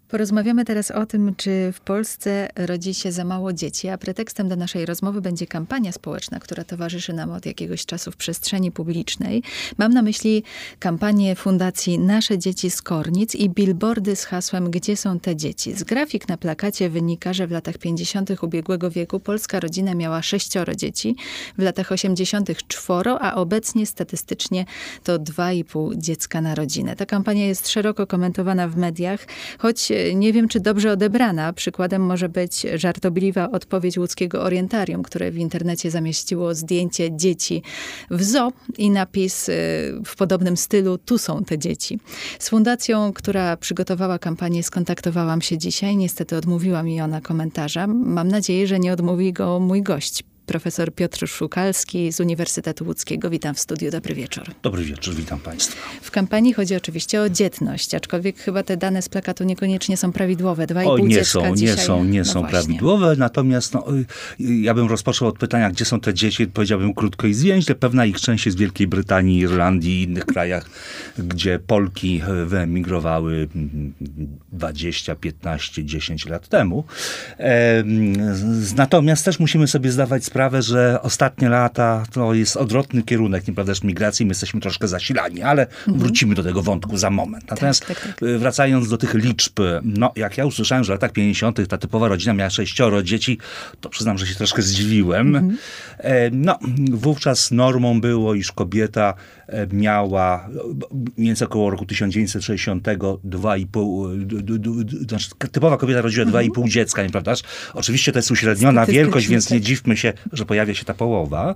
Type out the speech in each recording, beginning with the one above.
Porozmawiamy teraz o tym, czy w Polsce rodzi się za mało dzieci, a pretekstem do naszej rozmowy będzie kampania społeczna, która towarzyszy nam od jakiegoś czasu w przestrzeni publicznej. Mam na myśli kampanię Fundacji Nasze Dzieci z Kornic i billboardy z hasłem Gdzie są te dzieci? Z grafik na plakacie wynika, że w latach 50. ubiegłego wieku polska rodzina miała 6 dzieci, w latach 80. 4, a obecnie statystycznie to 2,5 dziecka na rodzinę. Ta kampania jest szeroko komentowana w mediach, choć nie wiem, czy dobrze odebrana. Przykładem może być żartobliwa odpowiedź łódzkiego Orientarium, które w internecie zamieściło zdjęcie dzieci w zoo i napis w podobnym stylu: tu są te dzieci. Z fundacją, która przygotowała kampanię, skontaktowałam się dzisiaj. Niestety odmówiła mi ona komentarza. Mam nadzieję, że nie odmówi go mój gość, profesor Piotr Szukalski z Uniwersytetu Łódzkiego. Witam w studiu. Dobry wieczór. Dobry wieczór, witam państwa. W kampanii chodzi oczywiście o dzietność, aczkolwiek chyba te dane z plakatu niekoniecznie są prawidłowe. 2,5 dziecka dzisiaj. Nie są prawidłowe. Natomiast ja bym rozpoczął od pytania, gdzie są te dzieci. Powiedziałbym krótko i zwięźle. Pewna ich część jest w Wielkiej Brytanii, Irlandii i innych krajach, gdzie Polki wyemigrowały 20, 15, 10 lat temu. Natomiast też musimy sobie zdawać sprawę, że ostatnie lata to jest odwrotny kierunek, nieprawdaż, migracji. My jesteśmy troszkę zasilani, ale wrócimy do tego wątku za moment. Natomiast wracając do tych liczb, jak ja usłyszałem, że w latach 50. ta typowa rodzina miała 6 dzieci, to przyznam, że się troszkę zdziwiłem. Wówczas normą było, iż kobieta miała mniej więcej około roku 1960 typowa kobieta rodziła 2,5 dziecka, nieprawdaż? Oczywiście to jest uśredniona wielkość, więc nie dziwmy się, że pojawia się ta połowa.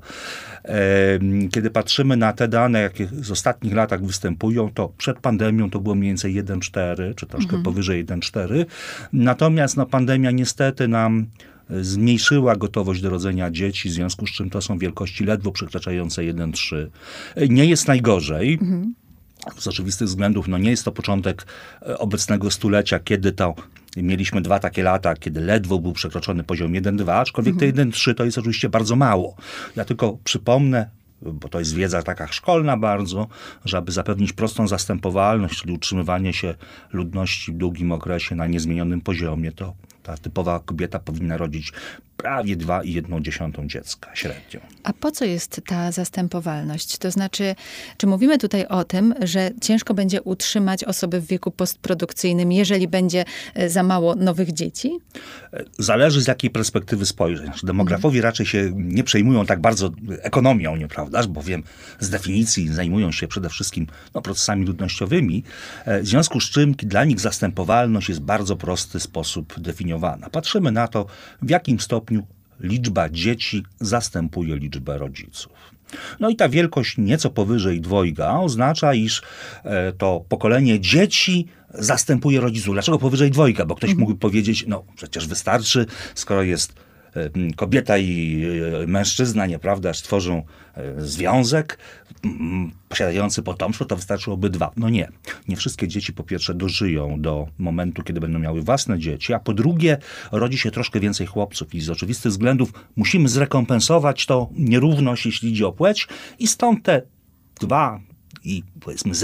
Kiedy patrzymy na te dane, jakie z ostatnich latach występują, to przed pandemią to było mniej więcej 1,4, czy troszkę powyżej 1,4. Natomiast pandemia niestety nam zmniejszyła gotowość do rodzenia dzieci, w związku z czym to są wielkości ledwo przekraczające 1,3. Nie jest najgorzej. Z oczywistych względów, nie jest to początek obecnego stulecia, kiedy to mieliśmy 2 takie lata, kiedy ledwo był przekroczony poziom 1,2, aczkolwiek te 1,3 to jest oczywiście bardzo mało. Ja tylko przypomnę, bo to jest wiedza taka szkolna bardzo, że aby zapewnić prostą zastępowalność, czyli utrzymywanie się ludności w długim okresie na niezmienionym poziomie, to ta typowa kobieta powinna rodzić prawie 2,1 dziecka średnio. A po co jest ta zastępowalność? To znaczy, czy mówimy tutaj o tym, że ciężko będzie utrzymać osoby w wieku postprodukcyjnym, jeżeli będzie za mało nowych dzieci? Zależy z jakiej perspektywy spojrzeć. Demografowie raczej się nie przejmują tak bardzo ekonomią, nieprawdaż? Bowiem z definicji zajmują się przede wszystkim procesami ludnościowymi, w związku z czym dla nich zastępowalność jest w bardzo prosty sposób definiowana. Patrzymy na to, w jakim stopniu liczba dzieci zastępuje liczbę rodziców. I ta wielkość nieco powyżej 2 oznacza, iż to pokolenie dzieci zastępuje rodziców. Dlaczego powyżej 2? Bo ktoś mógłby powiedzieć, przecież wystarczy, skoro jest kobieta i mężczyzna, nieprawda, stworzą związek posiadający potomstwo, to wystarczyłoby 2. Nie wszystkie dzieci po pierwsze dożyją do momentu, kiedy będą miały własne dzieci, a po drugie rodzi się troszkę więcej chłopców i z oczywistych względów musimy zrekompensować tą nierówność, jeśli idzie o płeć, i stąd te 2 i powiedzmy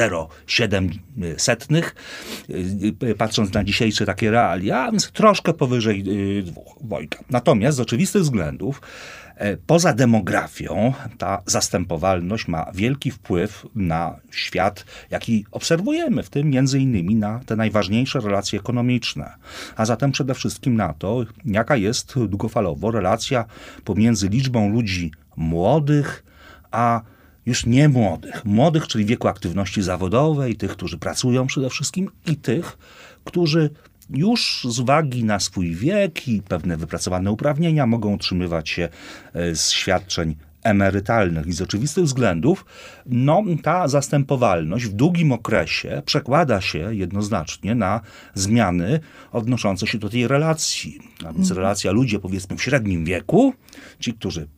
0,7, patrząc na dzisiejsze takie realia, więc troszkę powyżej 2. Natomiast z oczywistych względów poza demografią ta zastępowalność ma wielki wpływ na świat, jaki obserwujemy, w tym między innymi na te najważniejsze relacje ekonomiczne. A zatem przede wszystkim na to, jaka jest długofalowo relacja pomiędzy liczbą ludzi młodych, a już nie młodych. Młodych, czyli w wieku aktywności zawodowej, tych, którzy pracują przede wszystkim, i tych, którzy już z uwagi na swój wiek i pewne wypracowane uprawnienia mogą utrzymywać się z świadczeń emerytalnych. I z oczywistych względów ta zastępowalność w długim okresie przekłada się jednoznacznie na zmiany odnoszące się do tej relacji. A więc relacja ludzie, powiedzmy, w średnim wieku, ci, którzy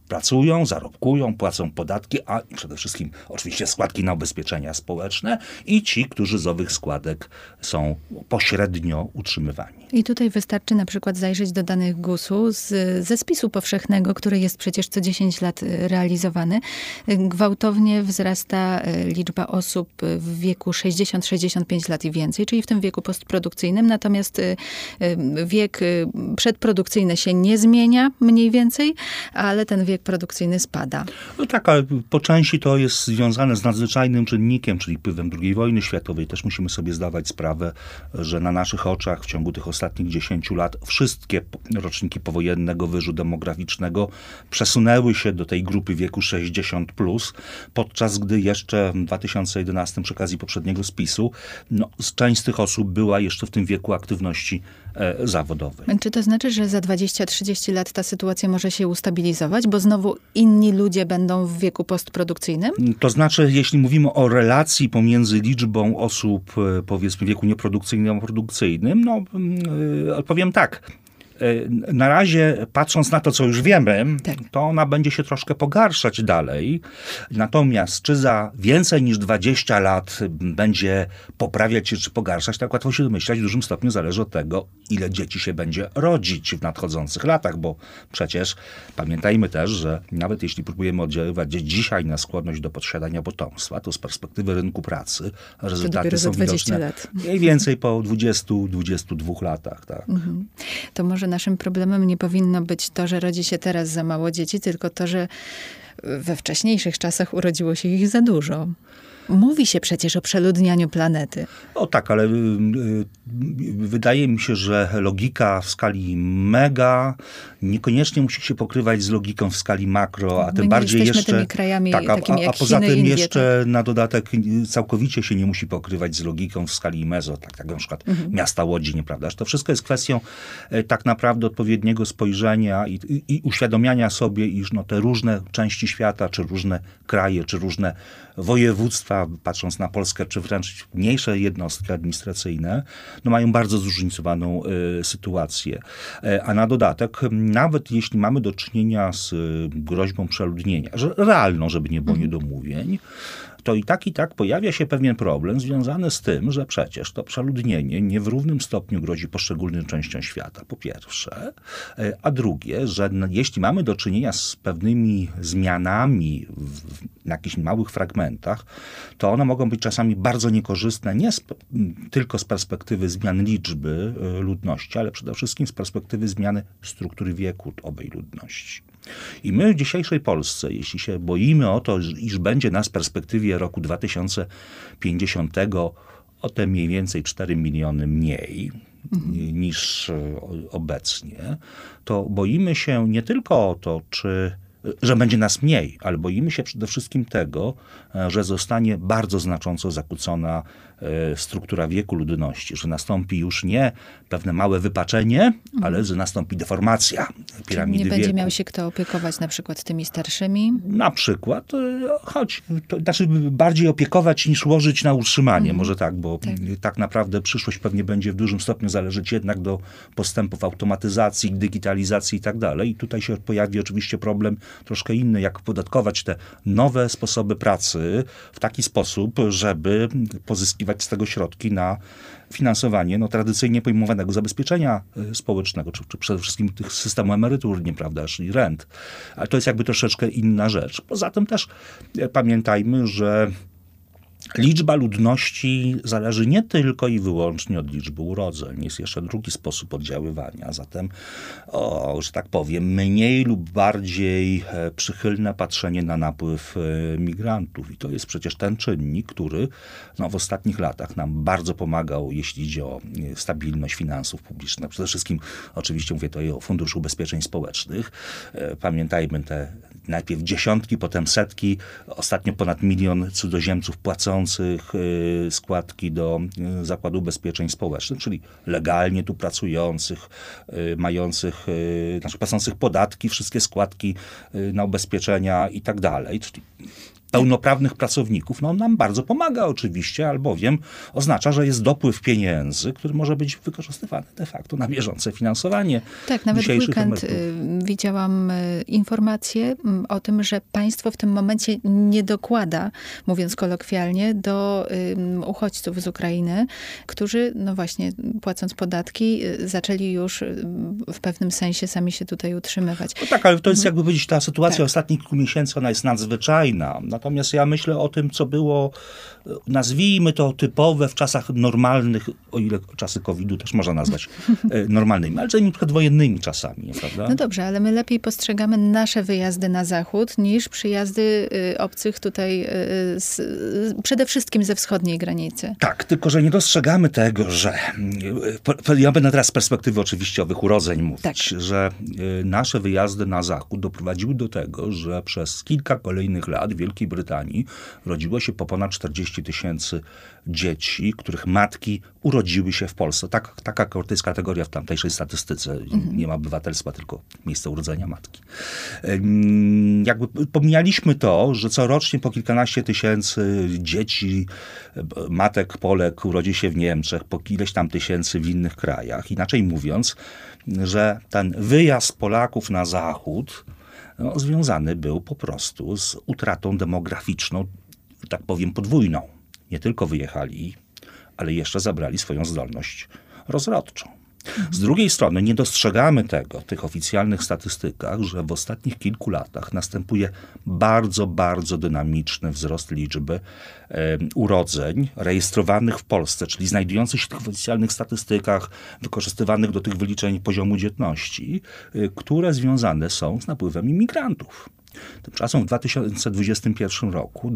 pracują, zarobkują, płacą podatki, a przede wszystkim oczywiście składki na ubezpieczenia społeczne i ci, którzy z owych składek są pośrednio utrzymywani. I tutaj wystarczy na przykład zajrzeć do danych GUS-u ze spisu powszechnego, który jest przecież co 10 lat realizowany. Gwałtownie wzrasta liczba osób w wieku 60-65 lat i więcej, czyli w tym wieku postprodukcyjnym. Natomiast wiek przedprodukcyjny się nie zmienia mniej więcej, ale ten wiek produkcyjny spada. No tak, ale po części to jest związane z nadzwyczajnym czynnikiem, czyli wpływem II wojny światowej. Też musimy sobie zdawać sprawę, że na naszych oczach w ciągu tych ostatnich 10 lat wszystkie roczniki powojennego wyżu demograficznego przesunęły się do tej grupy wieku 60+, podczas gdy jeszcze w 2011 przy okazji poprzedniego spisu część z tych osób była jeszcze w tym wieku aktywności zawodowej. Czy to znaczy, że za 20-30 lat ta sytuacja może się ustabilizować, bo znowu inni ludzie będą w wieku postprodukcyjnym? To znaczy, jeśli mówimy o relacji pomiędzy liczbą osób, powiedzmy, w wieku nieprodukcyjnym a produkcyjnym, odpowiem tak. Na razie, patrząc na to, co już wiemy, to ona będzie się troszkę pogarszać dalej. Natomiast czy za więcej niż 20 lat będzie poprawiać się, czy pogarszać, tak łatwo się domyślać, w dużym stopniu zależy od tego, ile dzieci się będzie rodzić w nadchodzących latach, bo przecież pamiętajmy też, że nawet jeśli próbujemy oddziaływać dzisiaj na skłonność do posiadania potomstwa, to z perspektywy rynku pracy rezultaty są widoczne mniej więcej po 20-22 latach. Tak. To może naszym problemem nie powinno być to, że rodzi się teraz za mało dzieci, tylko to, że we wcześniejszych czasach urodziło się ich za dużo. Mówi się przecież o przeludnianiu planety. O tak, ale wydaje mi się, że logika w skali mega niekoniecznie musi się pokrywać z logiką w skali makro, a tym bardziej jeszcze tymi krajami takimi jak poza Chiny, tym Indie, jeszcze na dodatek całkowicie się nie musi pokrywać z logiką w skali mezo, tak jak na przykład miasta Łodzi, nieprawdaż? To wszystko jest kwestią tak naprawdę odpowiedniego spojrzenia i uświadomiania sobie, iż te różne części świata, czy różne kraje, czy różne województwa, patrząc na Polskę, czy wręcz mniejsze jednostki administracyjne, mają bardzo zróżnicowaną sytuację. A na dodatek, nawet jeśli mamy do czynienia z groźbą przeludnienia, realną, żeby nie było niedomówień, to i tak pojawia się pewien problem związany z tym, że przecież to przeludnienie nie w równym stopniu grozi poszczególnym częściom świata, po pierwsze, a drugie, że jeśli mamy do czynienia z pewnymi zmianami w jakichś małych fragmentach, to one mogą być czasami bardzo niekorzystne, nie tylko z perspektywy zmian liczby ludności, ale przede wszystkim z perspektywy zmiany struktury wieku owej ludności. I my w dzisiejszej Polsce, jeśli się boimy o to, iż będzie nas w perspektywie roku 2050 o te mniej więcej 4 miliony mniej niż obecnie, to boimy się nie tylko o to, że będzie nas mniej, ale boimy się przede wszystkim tego, że zostanie bardzo znacząco zakłócona struktura wieku ludności, że nastąpi już nie pewne małe wypaczenie, ale że nastąpi deformacja piramidy wieku. Nie będzie miał się kto opiekować na przykład tymi starszymi? Na przykład, znaczy bardziej opiekować niż łożyć na utrzymanie, może tak, bo tak naprawdę przyszłość pewnie będzie w dużym stopniu zależeć jednak do postępów automatyzacji, digitalizacji i tak dalej. I tutaj się pojawi oczywiście problem troszkę inny, jak podatkować te nowe sposoby pracy w taki sposób, żeby pozyskiwać z tego środki na finansowanie tradycyjnie pojmowanego zabezpieczenia społecznego, czy przede wszystkim tych systemu emerytur, nieprawdaż, i rent. Ale to jest jakby troszeczkę inna rzecz. Poza tym też pamiętajmy, że liczba ludności zależy nie tylko i wyłącznie od liczby urodzeń. Jest jeszcze drugi sposób oddziaływania. Zatem, że tak powiem, mniej lub bardziej przychylne patrzenie na napływ migrantów. I to jest przecież ten czynnik, który w ostatnich latach nam bardzo pomagał, jeśli idzie o stabilność finansów publicznych. Przede wszystkim, oczywiście mówię tutaj o Funduszu Ubezpieczeń Społecznych. Pamiętajmy te najpierw dziesiątki, potem setki, ostatnio ponad 1 milion cudzoziemców płacących składki do Zakładu Ubezpieczeń Społecznych, czyli legalnie tu pracujących, mających, płacących podatki, wszystkie składki na ubezpieczenia i tak dalej. Czyli pełnoprawnych pracowników, no on nam bardzo pomaga oczywiście, albowiem oznacza, że jest dopływ pieniędzy, który może być wykorzystywany de facto na bieżące finansowanie Tak, nawet w weekend widziałam informację o tym, że państwo w tym momencie nie dokłada, mówiąc kolokwialnie, do uchodźców z Ukrainy, którzy, no właśnie, płacąc podatki, zaczęli już w pewnym sensie sami się tutaj utrzymywać. No tak, ale to jest jakby powiedzieć, ta sytuacja ostatnich kilku miesięcy, ona jest nadzwyczajna. Natomiast ja myślę o tym, co było, nazwijmy to typowe w czasach normalnych, o ile czasy COVID-u też można nazwać normalnymi, ale tymi przedwojennymi czasami, prawda? No dobrze, ale my lepiej postrzegamy nasze wyjazdy na zachód niż przyjazdy obcych tutaj przede wszystkim ze wschodniej granicy. Tak, tylko że nie dostrzegamy tego, że ja będę teraz z perspektywy oczywiście owych urodzeń mówić, tak, że nasze wyjazdy na zachód doprowadziły do tego, że przez kilka kolejnych lat w Wielkiej Brytanii rodziło się po ponad 40 000 dzieci, których matki urodziły się w Polsce. To jest kategoria w tamtejszej statystyce. Nie ma obywatelstwa, tylko miejsce urodzenia matki. Jakby pomijaliśmy to, że corocznie po kilkanaście tysięcy dzieci, matek Polek urodzi się w Niemczech, po ileś tam tysięcy w innych krajach. Inaczej mówiąc, że ten wyjazd Polaków na zachód związany był po prostu z utratą demograficzną, tak powiem, podwójną. Nie tylko wyjechali, ale jeszcze zabrali swoją zdolność rozrodczą. Z drugiej strony nie dostrzegamy tego w tych oficjalnych statystykach, że w ostatnich kilku latach następuje bardzo, bardzo dynamiczny wzrost liczby urodzeń rejestrowanych w Polsce, czyli znajdujących się w tych oficjalnych statystykach, wykorzystywanych do tych wyliczeń poziomu dzietności, które związane są z napływem imigrantów. Tymczasem w 2021 roku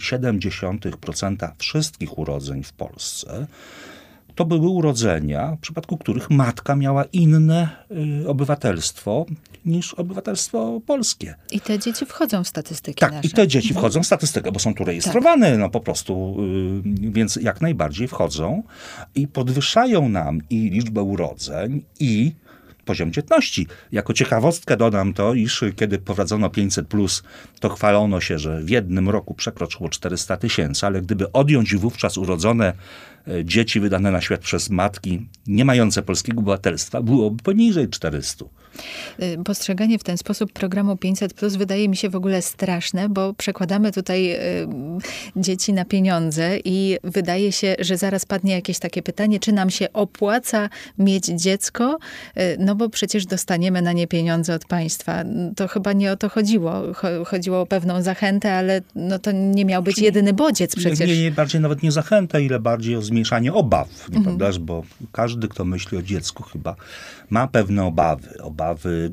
2,7% wszystkich urodzeń w Polsce to były urodzenia, w przypadku których matka miała inne obywatelstwo niż obywatelstwo polskie. I te dzieci wchodzą w statystyki tak, nasze. i te dzieci wchodzą w statystykę, bo są tu rejestrowane, no po prostu, więc jak najbardziej wchodzą i podwyższają nam i liczbę urodzeń, i poziom dzietności. Jako ciekawostkę dodam to, iż kiedy wprowadzono 500+, to chwalono się, że w jednym roku przekroczyło 400 000, ale gdyby odjąć wówczas urodzone dzieci wydane na świat przez matki nie mające polskiego obywatelstwa, byłoby poniżej 400. Postrzeganie w ten sposób programu 500+ wydaje mi się w ogóle straszne, bo przekładamy tutaj dzieci na pieniądze i wydaje się, że zaraz padnie jakieś takie pytanie, czy nam się opłaca mieć dziecko, no bo przecież dostaniemy na nie pieniądze od państwa. To chyba nie o to chodziło. Chodziło o pewną zachętę, ale no to nie miał być jedyny bodziec przecież. Nie, bardziej nawet nie zachętę, ile bardziej o zmniejszanie obaw, nieprawdaż? Bo każdy, kto myśli o dziecku, chyba ma pewne obawy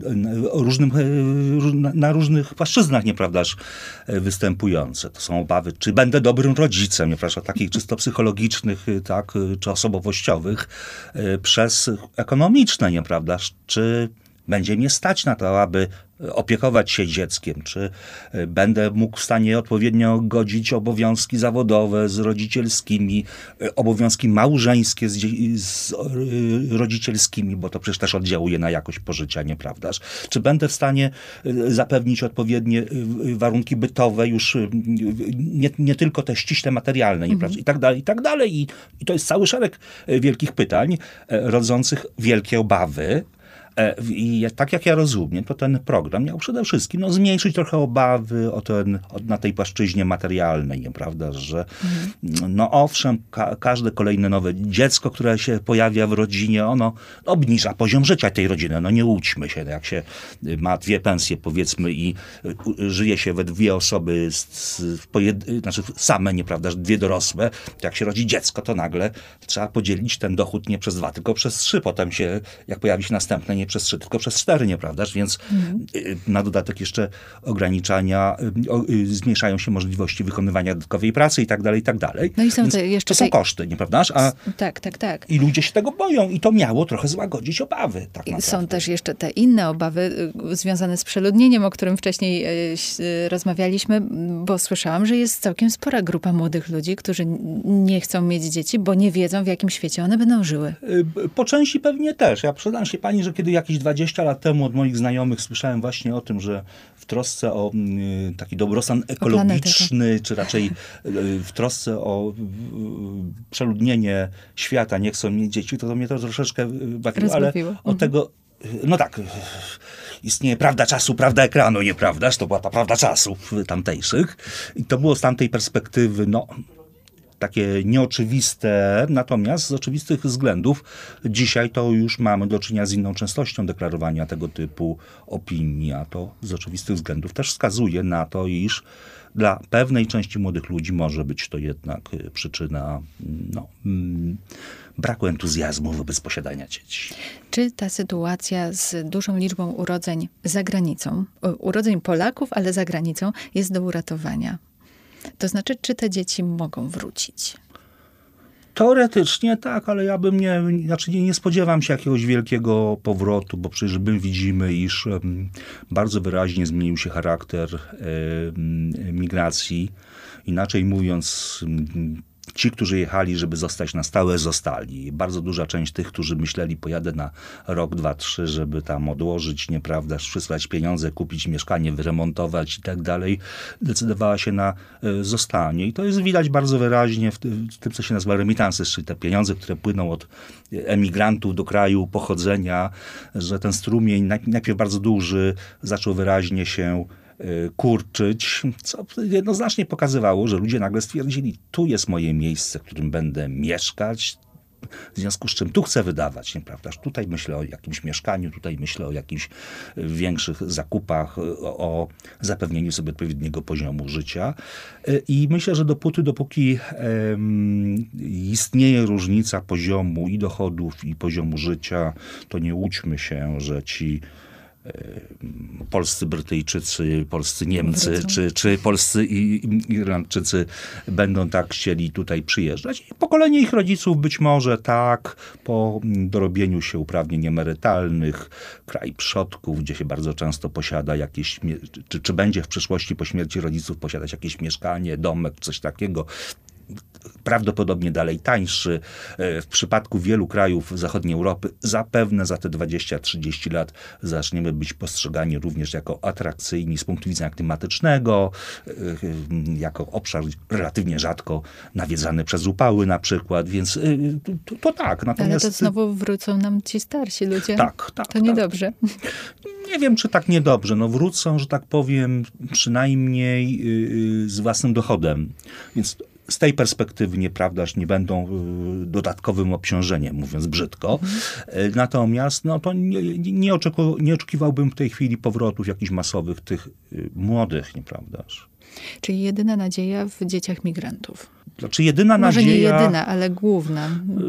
na różnych płaszczyznach, nieprawdaż, występujące. To są obawy, czy będę dobrym rodzicem, nieprawdaż, takich czysto psychologicznych, tak, czy osobowościowych, przez ekonomiczne, nieprawdaż, czy będzie mnie stać na to, aby opiekować się dzieckiem, czy będę mógł w stanie odpowiednio godzić obowiązki zawodowe z rodzicielskimi, obowiązki małżeńskie z rodzicielskimi, bo to przecież też oddziałuje na jakość pożycia, nieprawdaż? Czy będę w stanie zapewnić odpowiednie warunki bytowe, już nie tylko te ściśle materialne, nieprawdaż? I tak dalej, i tak dalej. I to jest cały szereg wielkich pytań, rodzących wielkie obawy. I tak jak ja rozumiem, to ten program miał przede wszystkim zmniejszyć trochę obawy na tej płaszczyźnie materialnej, nieprawda, że no owszem, każde kolejne nowe dziecko, które się pojawia w rodzinie, ono obniża poziom życia tej rodziny. No nie łudźmy się, jak się ma 2 pensje, powiedzmy, i żyje się we 2 osoby, znaczy same, nieprawda, 2 dorosłe, to jak się rodzi dziecko, to nagle trzeba podzielić ten dochód nie przez 2, tylko przez 3. Potem się, jak pojawi się następne, nie przez 3, tylko przez 4, nieprawdaż? Więc na dodatek jeszcze ograniczania, zmniejszają się możliwości wykonywania dodatkowej pracy i tak dalej, i tak dalej. No i są jeszcze to są koszty, nieprawdaż? Tak. I ludzie się tego boją i to miało trochę złagodzić obawy. Tak naprawdę. Są też jeszcze te inne obawy związane z przeludnieniem, o którym wcześniej rozmawialiśmy, bo słyszałam, że jest całkiem spora grupa młodych ludzi, którzy nie chcą mieć dzieci, bo nie wiedzą, w jakim świecie one będą żyły. Po części pewnie też. Ja przyznam się pani, że kiedy jakieś 20 lat temu od moich znajomych słyszałem właśnie o tym, że w trosce o taki dobrostan ekologiczny, czy raczej w trosce o przeludnienie świata, nie chcą mieć dzieci, to mnie to troszeczkę bawiło, ale od tego, no tak, istnieje prawda czasu, prawda ekranu, nieprawdaż? To była ta prawda czasów tamtejszych. I to było z tamtej perspektywy, no, takie nieoczywiste, natomiast z oczywistych względów dzisiaj to już mamy do czynienia z inną częstością deklarowania tego typu opinii, a to z oczywistych względów też wskazuje na to, iż dla pewnej części młodych ludzi może być to jednak przyczyna braku entuzjazmu wobec posiadania dzieci. Czy ta sytuacja z dużą liczbą urodzeń za granicą, urodzeń Polaków, ale za granicą, jest do uratowania? To znaczy, czy te dzieci mogą wrócić? Teoretycznie tak, ale ja bym nie spodziewam się jakiegoś wielkiego powrotu, bo przecież widzimy, iż bardzo wyraźnie zmienił się charakter migracji. Inaczej mówiąc, ci, którzy jechali, żeby zostać na stałe, zostali. Bardzo duża część tych, którzy myśleli, pojadę na rok, 2, 3, żeby tam odłożyć, nieprawda, przysłać pieniądze, kupić mieszkanie, wyremontować i tak dalej, decydowała się na zostanie. I to jest widać bardzo wyraźnie w tym, co się nazywa remittances, czyli te pieniądze, które płyną od emigrantów do kraju pochodzenia, że ten strumień, najpierw bardzo duży, zaczął wyraźnie się kurczyć, co jednoznacznie pokazywało, że ludzie nagle stwierdzili, tu jest moje miejsce, w którym będę mieszkać, w związku z czym tu chcę wydawać, nieprawdaż? Tutaj myślę o jakimś mieszkaniu, tutaj myślę o jakichś większych zakupach, o zapewnieniu sobie odpowiedniego poziomu życia. I myślę, że dopóki istnieje różnica poziomu i dochodów, i poziomu życia, to nie łudźmy się, że ci polscy Brytyjczycy, polscy Niemcy, czy polscy Irlandczycy będą tak chcieli tutaj przyjeżdżać. Pokolenie ich rodziców być może tak, po dorobieniu się uprawnień emerytalnych, kraj przodków, gdzie się bardzo często posiada jakieś, czy będzie w przyszłości po śmierci rodziców posiadać jakieś mieszkanie, domek, coś takiego. Prawdopodobnie dalej tańszy. W przypadku wielu krajów zachodniej Europy zapewne za te 20-30 lat zaczniemy być postrzegani również jako atrakcyjni z punktu widzenia klimatycznego, jako obszar relatywnie rzadko nawiedzany przez upały na przykład, więc to tak. Natomiast... Ale to znowu wrócą nam ci starsi ludzie. Tak. To niedobrze. Nie wiem, czy tak niedobrze. No wrócą, że tak powiem, przynajmniej z własnym dochodem. Więc z tej perspektywy, nieprawdaż, nie będą dodatkowym obciążeniem, mówiąc brzydko. Natomiast no, to nie oczekiwałbym w tej chwili powrotów jakichś masowych tych młodych, nieprawdaż. Czyli jedyna nadzieja w dzieciach migrantów. Znaczy jedyna Może nadzieja... nie jedyna, ale główna.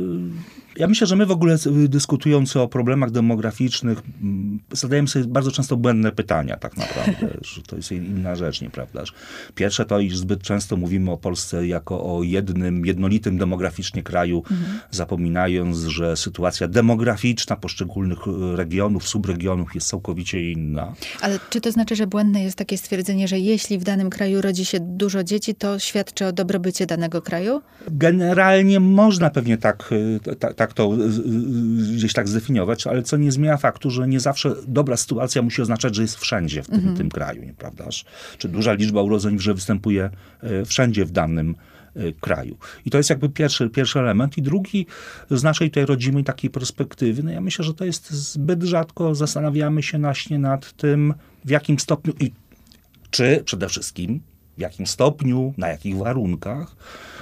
Ja myślę, że my w ogóle dyskutując o problemach demograficznych zadajemy sobie bardzo często błędne pytania tak naprawdę, że to jest inna rzecz, nieprawdaż? Pierwsze to, iż zbyt często mówimy o Polsce jako o jednolitym demograficznie kraju, zapominając, że sytuacja demograficzna poszczególnych regionów, subregionów jest całkowicie inna. Ale czy to znaczy, że błędne jest takie stwierdzenie, że jeśli w danym kraju rodzi się dużo dzieci, to świadczy o dobrobycie danego kraju? Generalnie można pewnie tak to gdzieś tak zdefiniować, ale co nie zmienia faktu, że nie zawsze dobra sytuacja musi oznaczać, że jest wszędzie w tym kraju, nieprawdaż? Czy duża liczba urodzeń, że występuje wszędzie w danym kraju. I to jest jakby pierwszy element. I drugi, z naszej tej rodzimej takiej perspektywy, no ja myślę, że to jest zbyt rzadko zastanawiamy się nad tym, w jakim stopniu i czy przede wszystkim w jakim stopniu, na jakich warunkach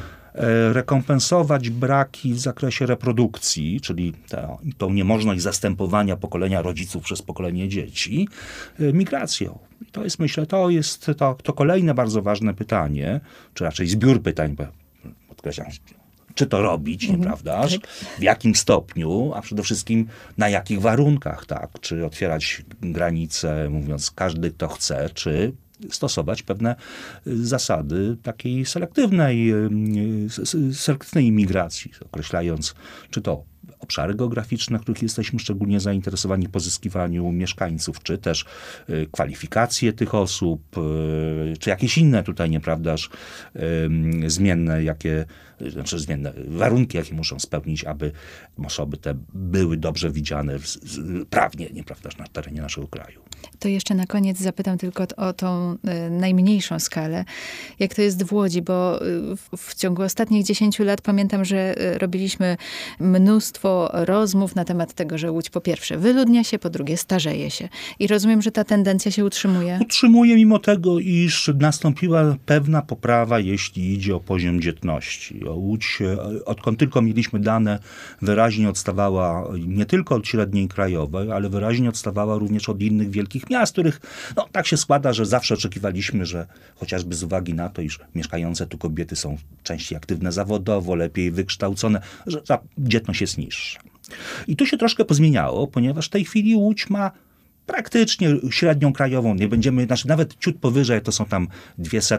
rekompensować braki w zakresie reprodukcji, czyli tą niemożność zastępowania pokolenia rodziców przez pokolenie dzieci, migracją. I to jest, myślę, to kolejne bardzo ważne pytanie, czy raczej zbiór pytań, podkreślam, czy to robić, nieprawdaż? W jakim stopniu, a przede wszystkim na jakich warunkach, tak? Czy otwierać granice, mówiąc, każdy kto chce, czy stosować pewne zasady takiej selektywnej imigracji, określając, czy to obszary geograficzne, w których jesteśmy szczególnie zainteresowani w pozyskiwaniu mieszkańców, czy też kwalifikacje tych osób, czy jakieś inne tutaj, nieprawdaż, zmienne warunki, jakie muszą spełnić, aby osoby te były dobrze widziane prawnie, nieprawdaż, na terenie naszego kraju. To jeszcze na koniec zapytam tylko o tą najmniejszą skalę. Jak to jest w Łodzi? Bo w ciągu ostatnich 10 lat pamiętam, że robiliśmy mnóstwo rozmów na temat tego, że Łódź po pierwsze wyludnia się, po drugie starzeje się. I rozumiem, że ta tendencja się utrzymuje? Utrzymuje mimo tego, iż nastąpiła pewna poprawa, jeśli idzie o poziom dzietności. Łódź, odkąd tylko mieliśmy dane, wyraźnie odstawała nie tylko od średniej krajowej, ale wyraźnie odstawała również od innych wielkich miast, których tak się składa, że zawsze oczekiwaliśmy, że chociażby z uwagi na to, iż mieszkające tu kobiety są częściej aktywne zawodowo, lepiej wykształcone, że ta dzietność jest niższa. I tu się troszkę pozmieniało, ponieważ w tej chwili Łódź ma praktycznie średnią krajową, nie będziemy, nawet ciut powyżej, to są tam 200,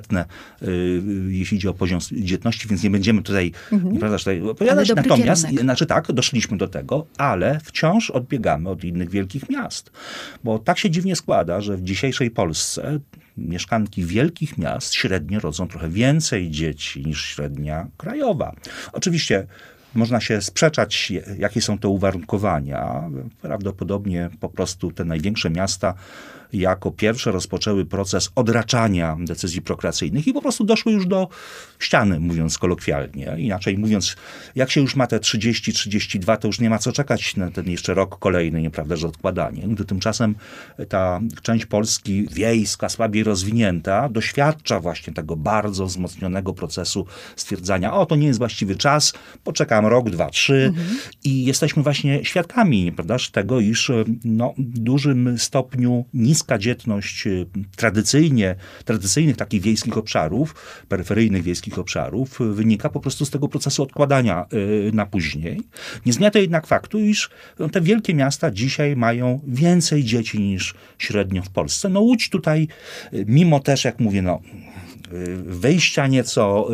jeśli idzie o poziom dzietności, więc nie będziemy tutaj, nieprawda, opowiadać. Natomiast, doszliśmy do tego, ale wciąż odbiegamy od innych wielkich miast. Bo tak się dziwnie składa, że w dzisiejszej Polsce mieszkanki wielkich miast średnio rodzą trochę więcej dzieci niż średnia krajowa. Oczywiście można się sprzeczać, jakie są to uwarunkowania. Prawdopodobnie po prostu te największe miasta jako pierwsze rozpoczęły proces odraczania decyzji prokreacyjnych i po prostu doszły już do ściany, mówiąc kolokwialnie. Inaczej mówiąc, jak się już ma te 30-32, to już nie ma co czekać na ten jeszcze rok kolejny, nieprawda, że odkładanie. Gdy tymczasem ta część Polski wiejska, słabiej rozwinięta, doświadcza właśnie tego bardzo wzmocnionego procesu stwierdzania, to nie jest właściwy czas, poczekam rok, 2, 3 i jesteśmy właśnie świadkami, nieprawda, tego, iż w dużym stopniu niska dzietność tradycyjnych takich wiejskich obszarów, peryferyjnych wiejskich obszarów, wynika po prostu z tego procesu odkładania na później. Nie zmienia to jednak faktu, iż te wielkie miasta dzisiaj mają więcej dzieci niż średnio w Polsce. Łódź tutaj, mimo też, jak mówię, wejścia nieco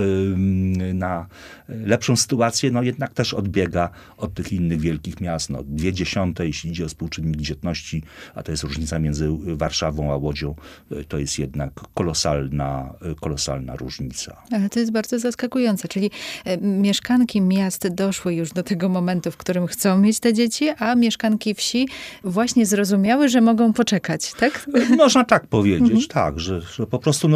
na lepszą sytuację, jednak też odbiega od tych innych wielkich miast. 0,2, jeśli idzie o współczynnik dzietności, a to jest różnica między Warszawą a Łodzią, to jest jednak kolosalna różnica. Ale to jest bardzo zaskakujące, czyli mieszkanki miast doszły już do tego momentu, w którym chcą mieć te dzieci, a mieszkanki wsi właśnie zrozumiały, że mogą poczekać, tak? Można tak powiedzieć, tak, że po prostu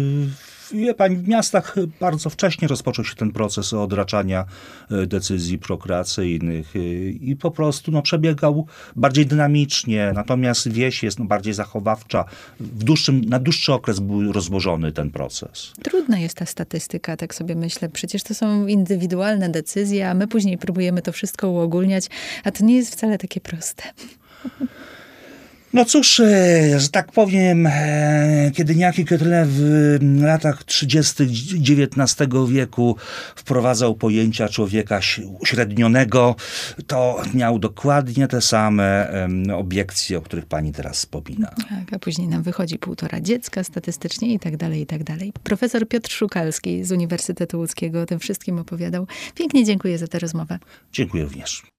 wie pani, w miastach bardzo wcześnie rozpoczął się ten proces odraczania decyzji prokreacyjnych i po prostu przebiegał bardziej dynamicznie, natomiast wieś jest bardziej zachowawcza. Na dłuższy okres był rozłożony ten proces. Trudna jest ta statystyka, tak sobie myślę. Przecież to są indywidualne decyzje, a my później próbujemy to wszystko uogólniać, a to nie jest wcale takie proste. Cóż, że tak powiem, kiedy niejaki Quetelet w latach 30. XIX wieku wprowadzał pojęcia człowieka uśrednionego, to miał dokładnie te same obiekcje, o których pani teraz wspomina. Tak, a później nam wychodzi 1,5 dziecka statystycznie i tak dalej, i tak dalej. Profesor Piotr Szukalski z Uniwersytetu Łódzkiego o tym wszystkim opowiadał. Pięknie dziękuję za tę rozmowę. Dziękuję również.